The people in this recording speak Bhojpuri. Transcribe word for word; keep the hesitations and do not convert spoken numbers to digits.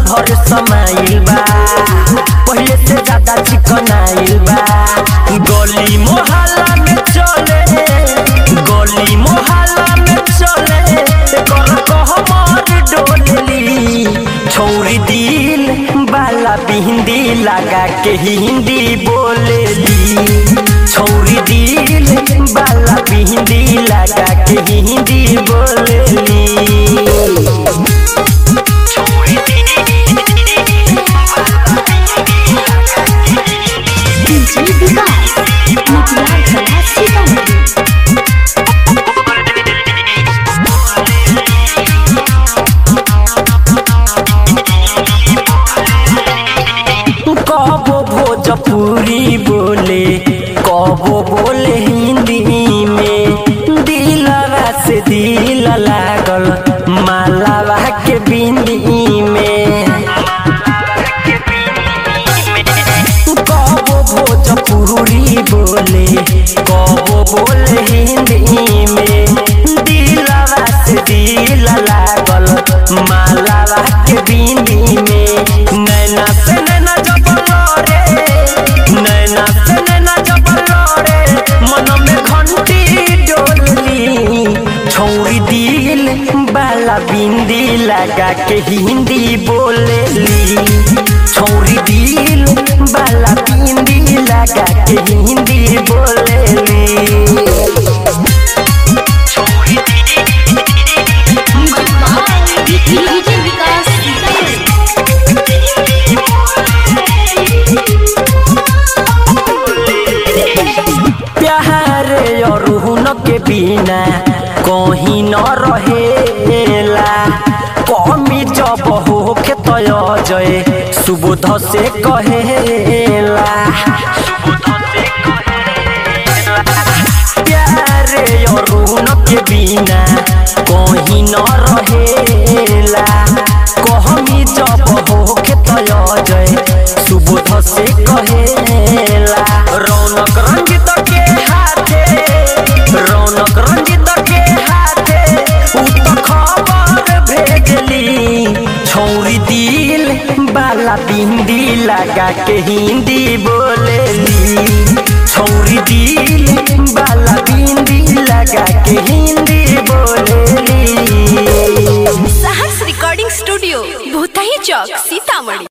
भर समाइल बा पहले से ज्यादा चिकनाइल बा गली मोहल्ला में चले गली मोहल्ला में चले कर कहमर डोलली छौरी दिल बाला बिंदी लगा के हिंदी बोलेली छौरी दिल बाला बिंदी लगा के हिंदी बोलेली कबो भोजपुरी बोले कबो बोले हिंदी में दिलवा से दिल लागल मालावा के बिंदी में कबो भोजपुरी बोले कबो बोले हिंदी में दिलवा से दिल लागल मालावा के बिंदी में नैना से नैना जब लड़े नैना से नैना जब लड़े मन में घंटी डोलली छौरी दिल बाला बिंदी लगा के हिंदी बोलेली छौरी दिल बाला बिंदी लगा के हिंदी बोलेली प्यारे और के बिना कहीं न रहेला कमी जब होखे तय जय सुबोध से कहेला प्यारे और के बिना कहीं न रहेला कमी जब होखे तय जय सुबोध से कहेला रौनक रंजित के हाथे रौनक रंजित के हाथे उ तो खबर भेजली छौरी दिल बाला बिंदी लगा के हिंदी बोलेली छौरी दिल बाला बिंदी लगा के हिंदी बोलेली। Saharsh recording studio Bhutahi Chowk Sitamarhi.